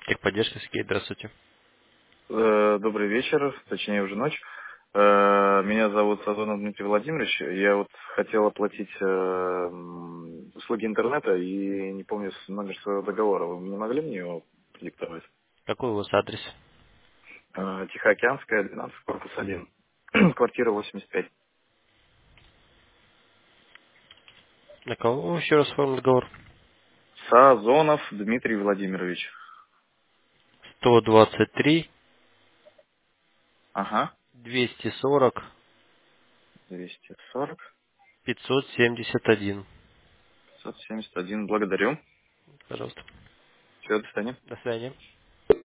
Техподдержка, Сергей, здравствуйте. Добрый вечер, точнее уже ночь. Меня зовут Сазонов Дмитрий Владимирович. Я вот хотел оплатить услуги интернета и не помню номер своего договора. Вы не могли мне его диктовать? Какой у вас адрес? Тихоокеанская, 12, корпус 1. Квартира 85. На кого еще раз оформил договор? Сазонов Дмитрий Владимирович. 123 Ага. 240 240 571. 571. Благодарю. Пожалуйста. Все, до свидания. До свидания.